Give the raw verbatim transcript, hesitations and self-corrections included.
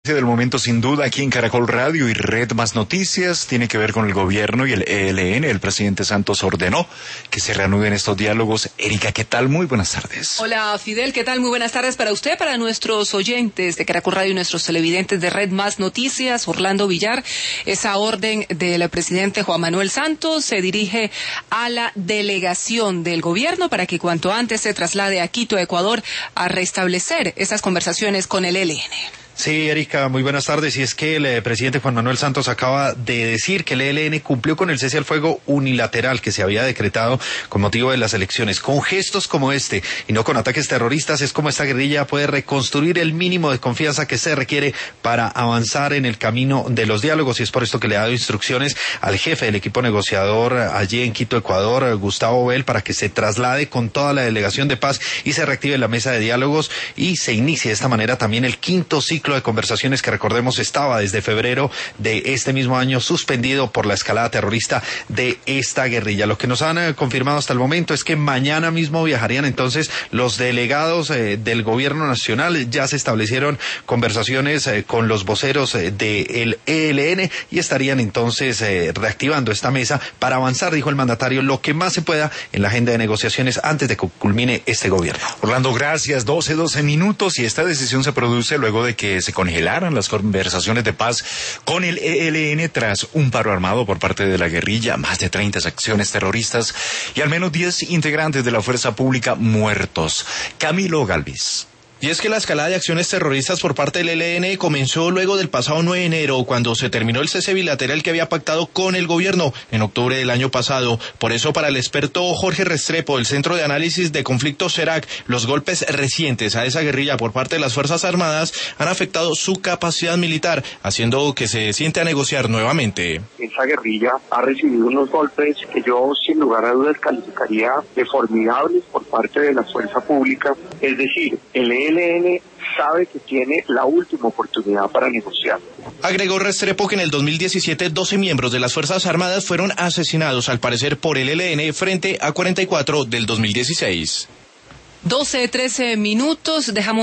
Del momento sin duda aquí en Caracol Radio y Red Más Noticias tiene que ver con el gobierno y el E L N. El presidente Santos ordenó que se reanuden estos diálogos. Erika, ¿qué tal? Muy buenas tardes. Hola Fidel, ¿qué tal? Muy buenas tardes para usted, para nuestros oyentes de Caracol Radio y nuestros televidentes de Red Más Noticias. Orlando Villar, esa orden del presidente Juan Manuel Santos se dirige a la delegación del gobierno para que cuanto antes se traslade a Quito, Ecuador, a restablecer esas conversaciones con el E L N. Sí, Erika, muy buenas tardes. Y es que el eh, presidente Juan Manuel Santos acaba de decir que el E L N cumplió con el cese al fuego unilateral que se había decretado con motivo de las elecciones. Con gestos como este y no con ataques terroristas es como esta guerrilla puede reconstruir el mínimo de confianza que se requiere para avanzar en el camino de los diálogos. Y es por esto que le ha dado instrucciones al jefe del equipo negociador allí en Quito, Ecuador, Gustavo Bell, para que se traslade con toda la delegación de paz y se reactive la mesa de diálogos y se inicie de esta manera también el quinto ciclo de conversaciones que, recordemos, estaba desde febrero de este mismo año suspendido por la escalada terrorista de esta guerrilla. Lo que nos han eh, confirmado hasta el momento es que mañana mismo viajarían entonces los delegados eh, del gobierno nacional. Ya se establecieron conversaciones eh, con los voceros eh, del E L N y estarían entonces eh, reactivando esta mesa para avanzar, dijo el mandatario, lo que más se pueda en la agenda de negociaciones antes de que culmine este gobierno. Orlando, gracias. doce, doce minutos y esta decisión se produce luego de que se congelaran las conversaciones de paz con el E L N tras un paro armado por parte de la guerrilla, más de treinta acciones terroristas y al menos diez integrantes de la fuerza pública muertos. Camilo Galvis. Y es que la escalada de acciones terroristas por parte del E L N comenzó luego del pasado nueve de enero, cuando se terminó el cese bilateral que había pactado con el gobierno en octubre del año pasado. Por eso, para el experto Jorge Restrepo del Centro de Análisis de Conflictos CERAC, los golpes recientes a esa guerrilla por parte de las Fuerzas Armadas han afectado su capacidad militar, haciendo que se siente a negociar nuevamente. Esa guerrilla ha recibido unos golpes que yo sin lugar a dudas calificaría de formidables por parte de la fuerza pública. Es decir, el E L N sabe que tiene la última oportunidad para negociar. Agregó Restrepo que en el dos mil diecisiete doce miembros de las Fuerzas Armadas fueron asesinados, al parecer por el E L N, frente a cuarenta y cuatro del dos mil dieciséis. doce, trece minutos, dejamos